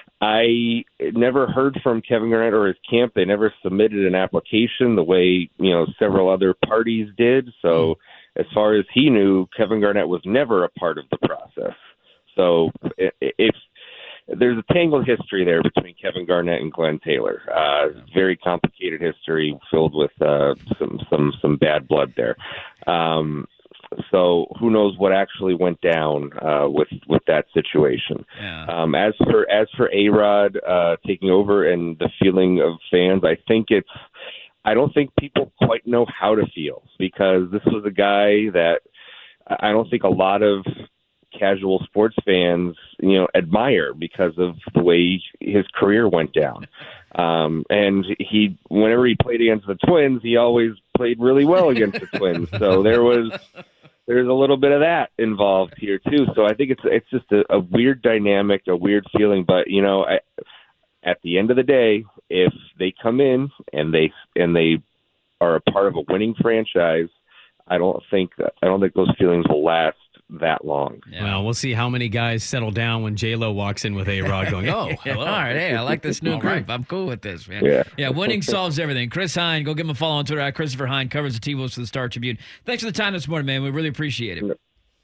I never heard from Kevin Garnett or his camp. They never submitted an application the way, you know, several other parties did. So as far as he knew, Kevin Garnett was never a part of the process. So if there's a tangled history there between Kevin Garnett and Glenn Taylor, uh, very complicated history filled with uh, some, some, some bad blood there. Um, So who knows what actually went down uh, with with that situation? Yeah. Um, as for as for A-Rod uh, taking over and the feeling of fans, I think it's. I don't think people quite know how to feel because this was a guy that I don't think a lot of casual sports fans, you know, admire because of the way his career went down. Um, and he, whenever he played against the Twins, he always played really well against the Twins. So there was. There's a little bit of that involved here too. So I think it's it's just a, a weird dynamic, a weird feeling. But you know, I, at the end of the day, if they come in and they and they are a part of a winning franchise, I don't think I don't think those feelings will last that long. Yeah. Well, we'll see how many guys settle down when J-Lo walks in with A-Rod going, oh, hello. All right, hey, I like this new All group. right. I'm cool with this, man. Yeah. yeah, winning solves everything. Chris Hine, go give him a follow on Twitter at Christopher Hine, covers the T-Wolves for the Star Tribune. Thanks for the time this morning, man. We really appreciate it.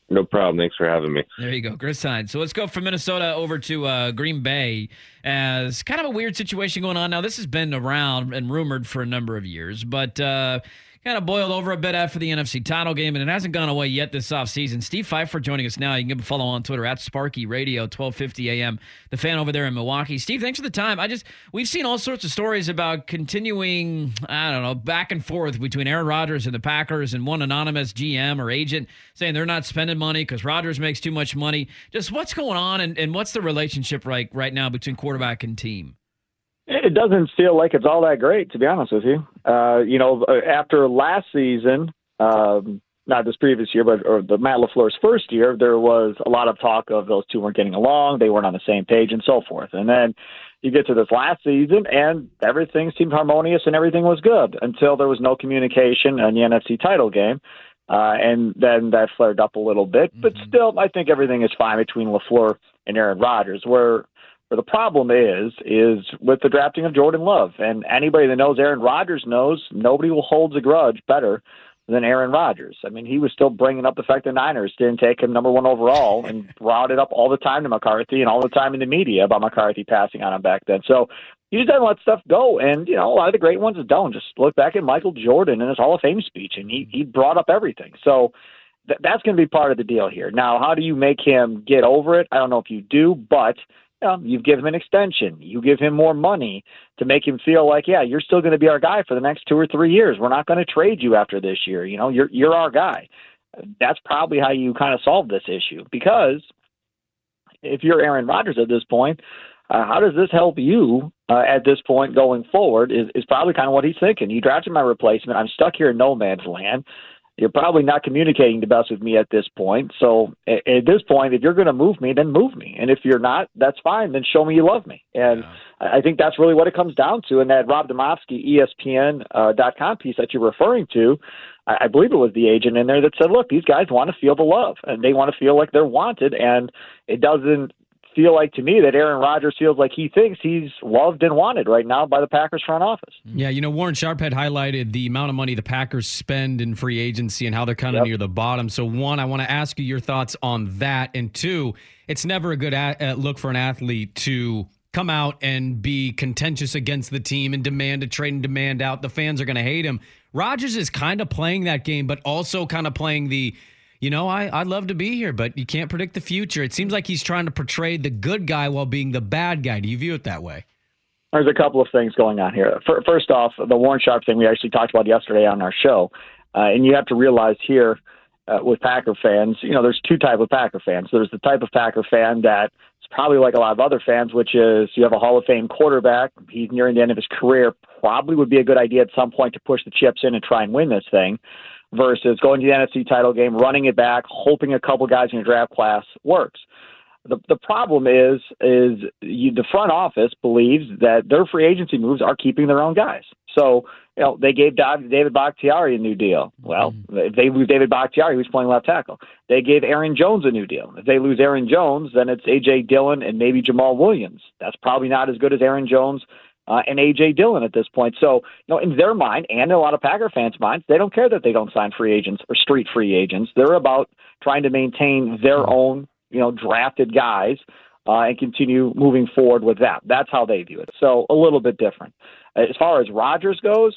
No problem. Thanks for having me. There you go. Chris Hines. So let's go from Minnesota over to uh, Green Bay as kind of a weird situation going on. Now, this has been around and rumored for a number of years, but uh, kind of boiled over a bit after the N F C title game, and it hasn't gone away yet this offseason. Steve Pfeiffer joining us now. You can give him a follow on Twitter at Sparky Radio, twelve fifty A M. The Fan over there in Milwaukee. Steve, thanks for the time. I just we've seen all sorts of stories about continuing, I don't know, back and forth between Aaron Rodgers and the Packers, and one anonymous G M or agent saying they're not spending money because Rodgers makes too much money. Just what's going on, and, and what's the relationship right right now between quarterback and team? It doesn't feel like it's all that great, to be honest with you. Uh, you know, after last season, um, not this previous year, but or the Matt LaFleur's first year, there was a lot of talk of those two weren't getting along, they weren't on the same page, and so forth. And then you get to this last season, and everything seemed harmonious and everything was good until there was no communication in the N F C title game. Uh, and then that flared up a little bit. Mm-hmm. But still, I think everything is fine between LaFleur and Aaron Rodgers, where Where the problem is, is with the drafting of Jordan Love. And anybody that knows Aaron Rodgers knows nobody will hold a grudge better than Aaron Rodgers. I mean, he was still bringing up the fact the Niners didn't take him number one overall and brought it up all the time to McCarthy and all the time in the media about McCarthy passing on him back then. So he just doesn't let stuff go. And, you know, a lot of the great ones don't. Just look back at Michael Jordan in his Hall of Fame speech, and he, he brought up everything. So th- that's going to be part of the deal here. Now, how do you make him get over it? I don't know if you do, but you know, you give him an extension. You give him more money to make him feel like, yeah, you're still going to be our guy for the next two or three years. We're not going to trade you after this year. You know, you're you're our guy. That's probably how you kind of solve this issue. Because if you're Aaron Rodgers at this point, uh, how does this help you uh, at this point going forward is, is probably kind of what he's thinking. You drafted my replacement. I'm stuck here in no man's land. You're probably not communicating the best with me at this point. So at, at this point, if you're going to move me, then move me. And if you're not, that's fine. Then show me you love me. And yeah. I think that's really what it comes down to. And that Rob Demovsky, E S P N dot com piece that you're referring to, I, I believe it was the agent in there that said, look, these guys want to feel the love and they want to feel like they're wanted. And it doesn't feel like to me that Aaron Rodgers feels like he thinks he's loved and wanted right now by the Packers front office. Yeah, you know, Warren Sharp had highlighted the amount of money the Packers spend in free agency and how they're kind of yep. near the bottom. So, one, I want to ask you your thoughts on that. And two, it's never a good a- look for an athlete to come out and be contentious against the team and demand a trade and demand out. The fans are going to hate him. Rodgers is kind of playing that game, but also kind of playing the, you know, I, I'd love to be here, but you can't predict the future. It seems like he's trying to portray the good guy while being the bad guy. Do you view it that way? There's a couple of things going on here. First off, the Warren Sharp thing we actually talked about yesterday on our show. Uh, and you have to realize here uh, with Packer fans, you know, there's two types of Packer fans. There's the type of Packer fan that is probably like a lot of other fans, which is you have a Hall of Fame quarterback. He's nearing the end of his career. Probably would be a good idea at some point to push the chips in and try and win this thing, versus going to the N F C title game, running it back, hoping a couple guys in your draft class works. The the problem is is you, the front office believes that their free agency moves are keeping their own guys. So, you know, they gave David Bakhtiari a new deal. Well, mm-hmm. if they lose David Bakhtiari, who's playing left tackle. They gave Aaron Jones a new deal. If they lose Aaron Jones, then it's A J Dillon and maybe Jamal Williams. That's probably not as good as Aaron Jones Uh, and A J Dillon at this point. So, you know, in their mind, and in a lot of Packer fans' minds, they don't care that they don't sign free agents or street free agents. They're about trying to maintain their own, you know, drafted guys uh, and continue moving forward with that. That's how they view it. So a little bit different. As far as Rodgers goes,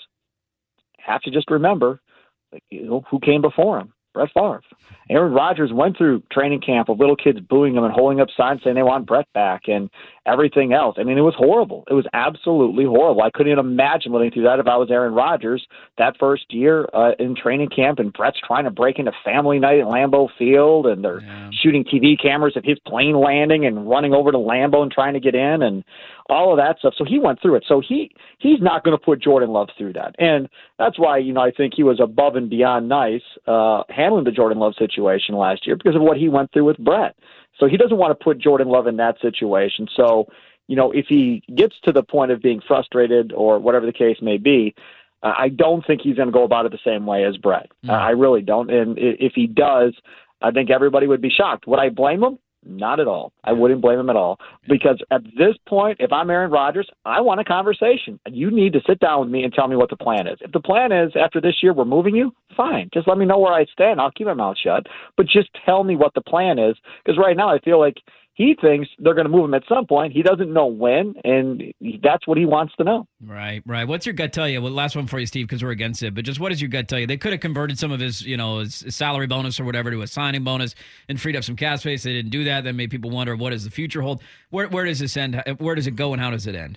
have to just remember, like, you know, who came before him. Brett Favre. Aaron Rodgers went through training camp of little kids booing him and holding up signs saying they want Brett back and everything else. I mean, it was horrible. It was absolutely horrible. I couldn't even imagine living through that if I was Aaron Rodgers that first year uh, in training camp, and Brett's trying to break into family night at Lambeau Field, and they're yeah. shooting T V cameras of his plane landing and running over to Lambeau and trying to get in and all of that stuff. So he went through it. So he he's not going to put Jordan Love through that. And that's why, you know, I think he was above and beyond nice uh, handling the Jordan Love situation last year because of what he went through with Brett. So he doesn't want to put Jordan Love in that situation. So, you know, if he gets to the point of being frustrated or whatever the case may be, uh, I don't think he's going to go about it the same way as Brett. Mm. Uh, I really don't. And if he does, I think everybody would be shocked. Would I blame him? Not at all. I wouldn't blame him at all. Because at this point, if I'm Aaron Rodgers, I want a conversation. You need to sit down with me and tell me what the plan is. If the plan is after this year we're moving you, fine. Just let me know where I stand. I'll keep my mouth shut. But just tell me what the plan is. Because right now I feel like he thinks they're going to move him at some point. He doesn't know when, and that's what he wants to know. Right, right. What's your gut tell you? Well, last one for you, Steve, because we're against it. But just what does your gut tell you? They could have converted some of his, you know, his salary bonus or whatever to a signing bonus and freed up some cap space. They didn't do that. That made people wonder, what does the future hold? Where where does this end? Where does it go, and how does it end?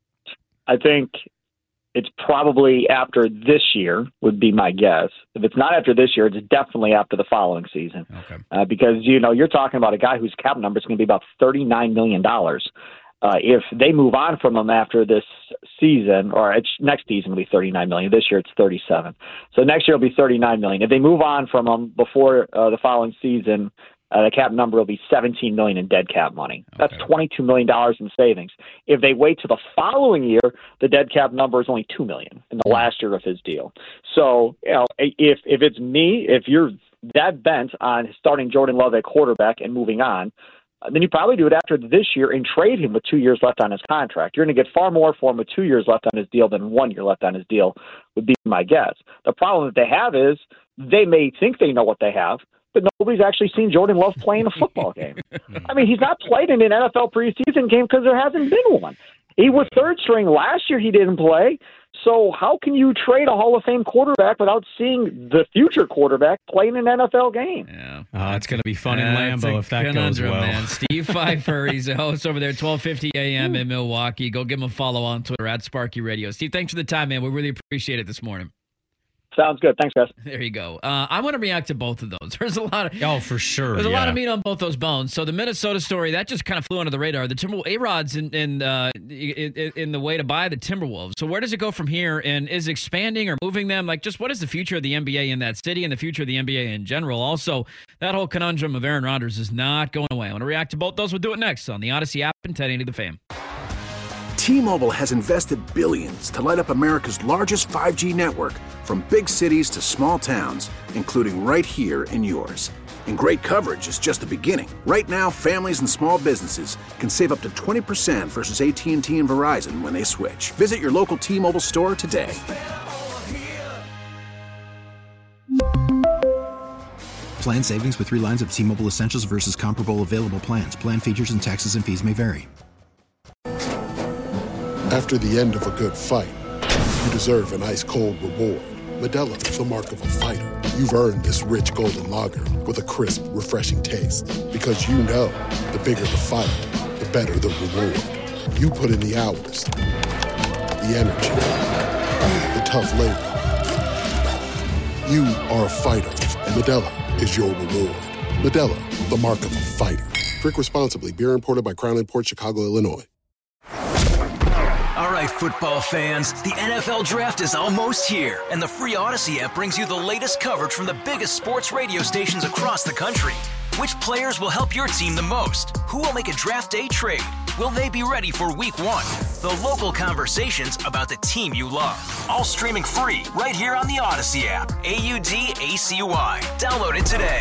I think it's probably after this year would be my guess. If it's not after this year, it's definitely after the following season. Okay. Uh, because, you know, you're talking about a guy whose cap number is going to be about thirty-nine million dollars. Uh, if they move on from him after this season, or it's next season will be thirty-nine million dollars. This year it's thirty-seven. So next year will be thirty-nine million dollars. If they move on from him before uh, the following season, Uh, the cap number will be seventeen million dollars in dead cap money. That's Okay. twenty-two million dollars in savings. If they wait to the following year, the dead cap number is only two million dollars in the last year of his deal. So, you know, if if it's me, if you're that bent on starting Jordan Love at quarterback and moving on, uh, then you probably do it after this year and trade him with two years left on his contract. You're going to get far more for him with two years left on his deal than one year left on his deal, would be my guess. The problem that they have is they may think they know what they have, but nobody's actually seen Jordan Love play in a football game. I mean, he's not played in an N F L preseason game because there hasn't been one. He was third string last year. He didn't play. So how can you trade a Hall of Fame quarterback without seeing the future quarterback play in an N F L game? Yeah. Oh, it's going to be fun in That's Lambeau a if that goes conundrum, well. Man. Steve Pfeiffer, he's a host over there at twelve fifty a.m. in Milwaukee. Go give him a follow on Twitter at Sparky Radio. Steve, thanks for the time, man. We really appreciate it this morning. Sounds good. Thanks, guys. There you go. Uh, I want to react to both of those. There's a lot of Oh, for sure. there's a yeah. lot of meat on both those bones. So the Minnesota story that just kind of flew under the radar. The Timberwolves, A-Rod's in in, uh, in in the way to buy the Timberwolves. So where does it go from here? And is expanding or moving them like just what is the future of the N B A in that city and the future of the N B A in general? Also, that whole conundrum of Aaron Rodgers is not going away. I want to react to both those. We'll do it next on the Odyssey app and ten eighty The Fan. T-Mobile has invested billions to light up America's largest five G network, from big cities to small towns, including right here in yours. And great coverage is just the beginning. Right now, families and small businesses can save up to twenty percent versus A T and T and Verizon when they switch. Visit your local T-Mobile store today. Plan savings with three lines of T-Mobile Essentials versus comparable available plans. Plan features and taxes and fees may vary. After the end of a good fight, you deserve an ice-cold reward. Modelo is the mark of a fighter. You've earned this rich golden lager with a crisp, refreshing taste. Because you know, the bigger the fight, the better the reward. You put in the hours, the energy, the tough labor. You are a fighter, and Modelo is your reward. Modelo, the mark of a fighter. Drink responsibly. Beer imported by Crown Imports, Chicago, Illinois. All right, football fans, the N F L Draft is almost here, and the free Odyssey app brings you the latest coverage from the biggest sports radio stations across the country. Which players will help your team the most? Who will make a draft day trade? Will they be ready for week one? The local conversations about the team you love. All streaming free right here on the Odyssey app. A U D A C Y. Download it today.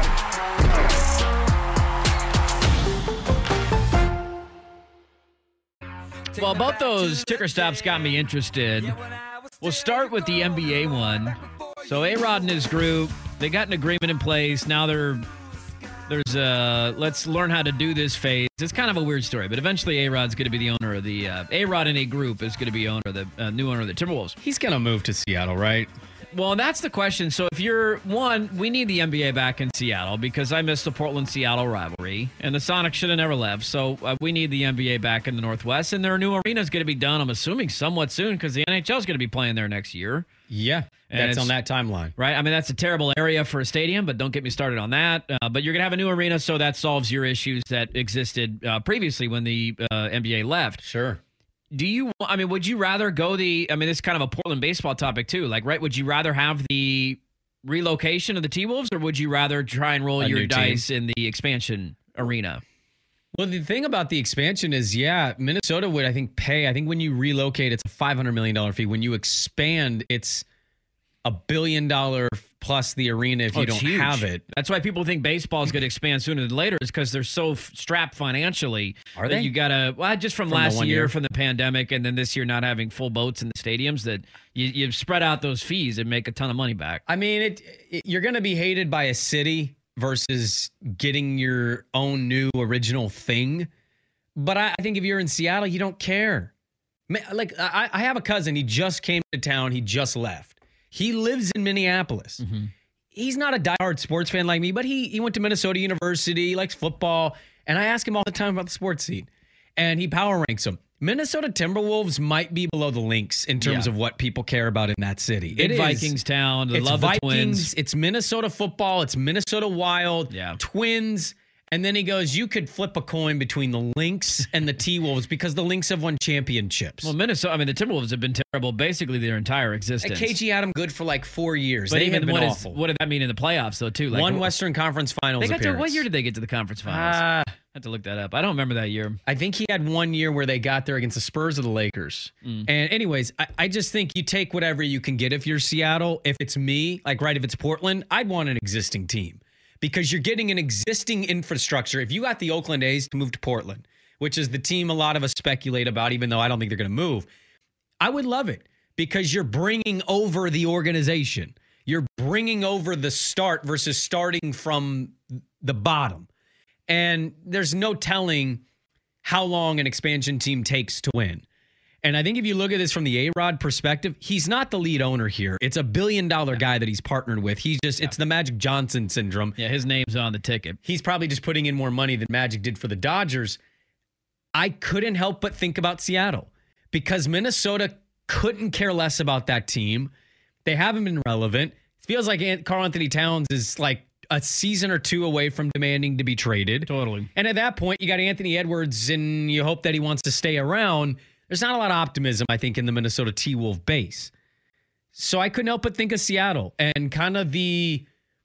Well, both those ticker stops got me interested. We'll start with the N B A one. So A-Rod and his group, they got an agreement in place. Now they're there's a let's learn how to do this phase. It's kind of a weird story, but eventually A-Rod's going to be the owner of the uh, A-Rod and a group is going to be owner of the uh, new owner of the Timberwolves. He's going to move to Seattle, right? Well, that's the question. So if you're, one, we need the N B A back in Seattle because I miss the Portland-Seattle rivalry, and the Sonics should have never left. So uh, we need the N B A back in the Northwest, and their new arena is going to be done, I'm assuming, somewhat soon because the N H L is going to be playing there next year. Yeah, And that's it's- on that timeline. Right? I mean, that's a terrible area for a stadium, but don't get me started on that. Uh, but you're going to have a new arena, so that solves your issues that existed uh, previously when the uh, N B A left. Sure. Do you, I mean, would you rather go the, I mean, this is kind of a Portland baseball topic too. Like, right, would you rather have the relocation of the T-Wolves or would you rather try and roll A your new dice in the expansion arena? Well, the thing about the expansion is, yeah, Minnesota would, I think, pay. I think when you relocate, it's a five hundred million dollars fee. When you expand, it's a billion dollar plus the arena if Oh, you it's don't huge. have it. That's why people think baseball is going to expand sooner than later, is because they're so f- strapped financially. Are that they? You got to, well, just from, From the last one year, year? from the pandemic, and then this year not having full boats in the stadiums, that you, you spread out those fees and make a ton of money back. I mean, it, it you're going to be hated by a city versus getting your own new original thing. But I, I think if you're in Seattle, you don't care. Ma- Like, I, I have a cousin. He just came to town. He just left. He lives in Minneapolis. Mm-hmm. He's not a diehard sports fan like me, but he he went to Minnesota University, he likes football. And I ask him all the time about the sports scene. And he power ranks them. Minnesota Timberwolves might be below the Lynx in terms Yeah. of what people care about in that city. Big It is. Vikings town. They It's love the Vikings. Twins. It's Minnesota football. It's Minnesota Wild. Yeah. Twins. And then he goes, you could flip a coin between the Lynx and the T-Wolves because the Lynx have won championships. Well, Minnesota, I mean, the Timberwolves have been terrible basically their entire existence. Like K G had them good for like four years. But They even have been what, is, awful. what did that mean in the playoffs, though, too? Like, One wh- Western Conference Finals They got to, appearance. what year did they get to the conference finals? Uh, I have to look that up. I don't remember that year. I think he had one year where they got there against the Spurs or the Lakers. Mm. And anyways, I, I just think you take whatever you can get if you're Seattle. If it's me, like right, if it's Portland, I'd want an existing team because you're getting an existing infrastructure. If you got the Oakland A's to move to Portland, which is the team a lot of us speculate about, even though I don't think they're going to move, I would love it because you're bringing over the organization. You're bringing over the start versus starting from the bottom. And there's no telling how long an expansion team takes to win. And I think if you look at this from the A-Rod perspective, he's not the lead owner here. It's a billion-dollar yeah. guy that he's partnered with. He's just, yeah. it's the Magic Johnson syndrome. Yeah, his name's on the ticket. He's probably just putting in more money than Magic did for the Dodgers. I couldn't help but think about Seattle because Minnesota couldn't care less about that team. They haven't been relevant. It feels like Karl Anthony Towns is like a season or two away from demanding to be traded. Totally. And at that point, you got Anthony Edwards, and you hope that he wants to stay around. There's not a lot of optimism, I think, in the Minnesota T-Wolf base. So I couldn't help but think of Seattle and kind of the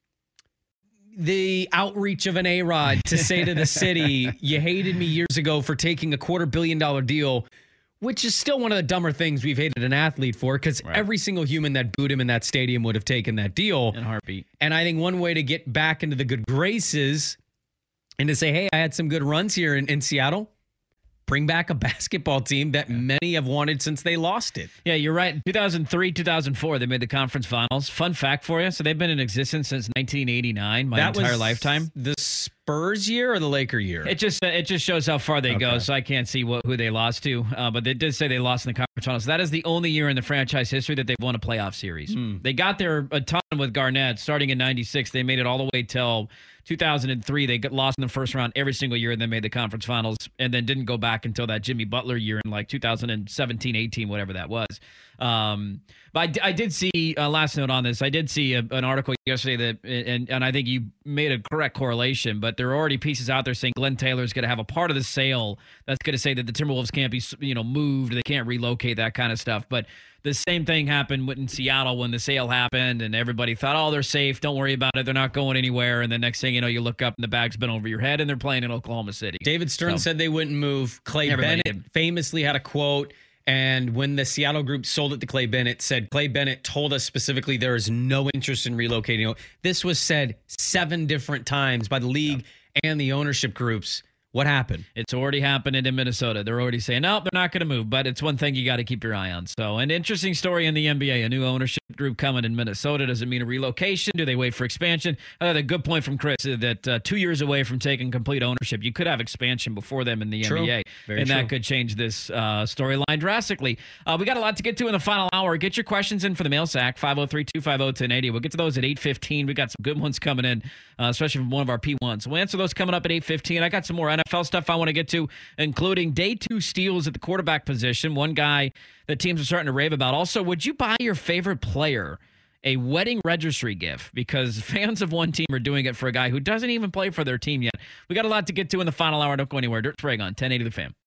the outreach of an A-Rod to say to the city, you hated me years ago for taking a quarter billion dollar deal, which is still one of the dumber things we've hated an athlete for because right. every single human that booed him in that stadium would have taken that deal. In a heartbeat. And I think one way to get back into the good graces and to say, hey, I had some good runs here in, in Seattle, bring back a basketball team that many have wanted since they lost it. Yeah, you're right. two thousand three, two thousand four, they made the conference finals. Fun fact for you. So they've been in existence since nineteen eighty-nine, my that entire was lifetime. The Spurs year or the Laker year? It just it just shows how far they Okay. go, so I can't see what who they lost to. Uh, but they did say they lost in the conference finals. That is the only year in the franchise history that they've won a playoff series. Hmm. They got there a ton with Garnett starting in ninety-six. They made it all the way till two thousand three. They got lost in the first round every single year and then made the conference finals and then didn't go back until that Jimmy Butler year in like two thousand seventeen, eighteen, whatever that was. Um, but I, d- I did see, uh, last note on this, I did see a, an article yesterday that, and, and I think you made a correct correlation, but there are already pieces out there saying Glenn Taylor's going to have a part of the sale that's going to say that the Timberwolves can't be, you know, moved, they can't relocate, that kind of stuff. But the same thing happened in Seattle when the sale happened and everybody thought, oh, they're safe. Don't worry about it. They're not going anywhere. And the next thing you know, you look up and the bag's been over your head and they're playing in Oklahoma City. David Stern So- said they wouldn't move. Clay Everybody Bennett did. famously had a quote. And when the Seattle group sold it to Clay Bennett, said Clay Bennett told us specifically there is no interest in relocating. This was said seven different times by the league and the ownership groups. What happened? It's already happening in Minnesota. They're already saying, no, they're not going to move. But it's one thing you got to keep your eye on. So an interesting story in the N B A. A new ownership group coming in Minnesota. Does it mean a relocation? Do they wait for expansion? I thought a good point from Chris that uh, two years away from taking complete ownership, you could have expansion before them in the True. N B A. Very and true. that could change this uh, storyline drastically. Uh, we got a lot to get to in the final hour. Get your questions in for the mail sack, five oh three, two five oh, one oh eight oh. We'll get to those at eight fifteen. We got some good ones coming in, uh, especially from one of our P ones. We'll answer those coming up at eight fifteen. I got some more N F L stuff I want to get to, including day two steals at the quarterback position. One guy that teams are starting to rave about. Also, would you buy your favorite player a wedding registry gift? Because fans of one team are doing it for a guy who doesn't even play for their team yet. We got a lot to get to in the final hour. Don't go anywhere. Dirt Sprague on ten eighty The Fan.